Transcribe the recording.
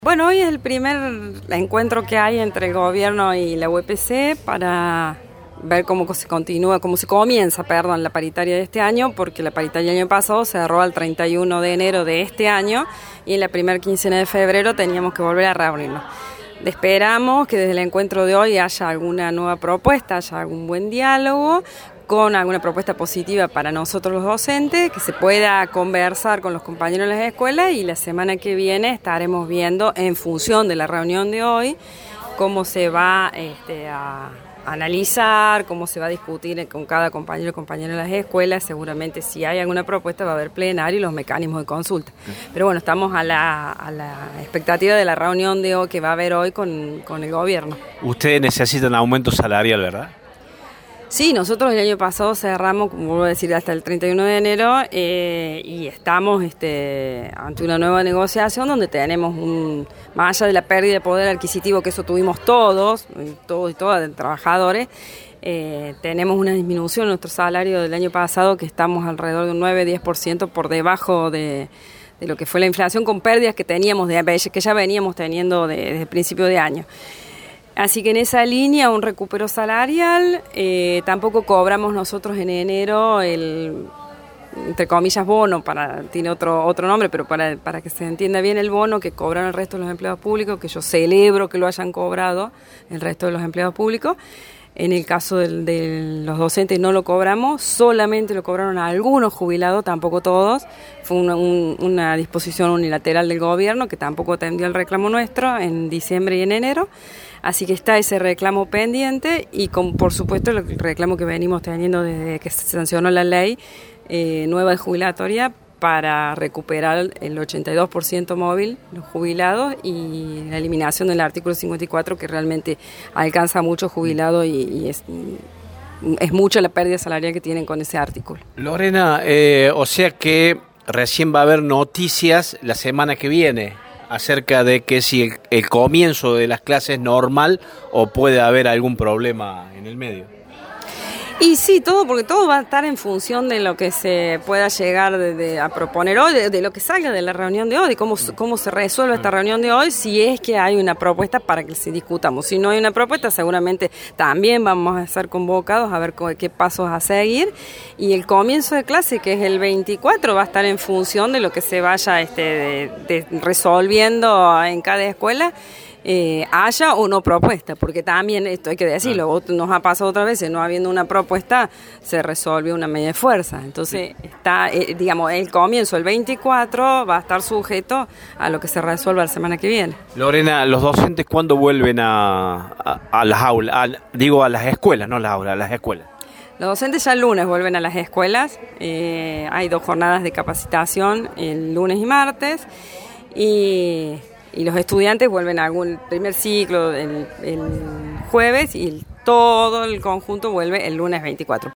Bueno, hoy es el primer encuentro que hay entre el gobierno y la UPC para ver cómo se continúa, la paritaria de este año, porque la paritaria del año pasado cerró al 31 de enero de este año y en la primera quincena de febrero teníamos que volver a reunirnos. Esperamos que desde el encuentro de hoy haya alguna nueva propuesta, haya algún buen diálogo, con alguna propuesta positiva para nosotros los docentes, que se pueda conversar con los compañeros de las escuelas, y la semana que viene estaremos viendo, en función de la reunión de hoy, cómo se va a analizar, cómo se va a discutir con cada compañero y compañera de las escuelas. Seguramente si hay alguna propuesta va a haber plenario y los mecanismos de consulta. Pero bueno, estamos a la expectativa de la reunión de hoy que va a haber hoy con el gobierno. Ustedes necesitan aumento salarial, ¿verdad? Sí, nosotros el año pasado cerramos, como vuelvo a decir, hasta el 31 de enero y estamos ante una nueva negociación donde tenemos, más allá de la pérdida de poder adquisitivo, que eso tuvimos todos y todas de trabajadores, tenemos una disminución en nuestro salario del año pasado, que estamos alrededor de un 9-10% por debajo de lo que fue la inflación, con pérdidas que teníamos, que ya veníamos teniendo desde el principio de año. Así que en esa línea un recupero salarial. Tampoco cobramos nosotros en enero el, entre comillas, bono, tiene otro nombre, pero para que se entienda bien, el bono que cobran el resto de los empleados públicos, que yo celebro que lo hayan cobrado el resto de los empleados públicos. En el caso de los docentes no lo cobramos, solamente lo cobraron a algunos jubilados, tampoco todos. Fue una disposición unilateral del gobierno que tampoco atendió el reclamo nuestro en diciembre y en enero. Así que está ese reclamo pendiente y por supuesto el reclamo que venimos teniendo desde que se sancionó la ley nueva de jubilatoria, para recuperar el 82% móvil, los jubilados, y la eliminación del artículo 54, que realmente alcanza a muchos jubilados y es mucha la pérdida salarial que tienen con ese artículo. Lorena, o sea que recién va a haber noticias la semana que viene acerca de que si el comienzo de las clases es normal o puede haber algún problema en el medio. Y sí, porque todo va a estar en función de lo que se pueda llegar a proponer hoy, de lo que salga de la reunión de hoy, de cómo se resuelve esta reunión de hoy, si es que hay una propuesta para que se discutamos. Si no hay una propuesta, seguramente también vamos a ser convocados a ver qué pasos a seguir. Y el comienzo de clase, que es el 24, va a estar en función de lo que se vaya resolviendo en cada escuela. Haya o no propuesta, porque también esto hay que decirlo, nos ha pasado otras veces, no habiendo una propuesta se resuelve una medida de fuerza. Entonces está, el comienzo, el 24, va a estar sujeto a lo que se resuelva la semana que viene. Lorena, ¿los docentes cuándo vuelven a las aulas? A las escuelas, no las aulas, a las escuelas. Los docentes ya el lunes vuelven a las escuelas. Hay 2 jornadas de capacitación, el lunes y martes, y los estudiantes vuelven a algún primer ciclo el jueves, y todo el conjunto vuelve el lunes 24.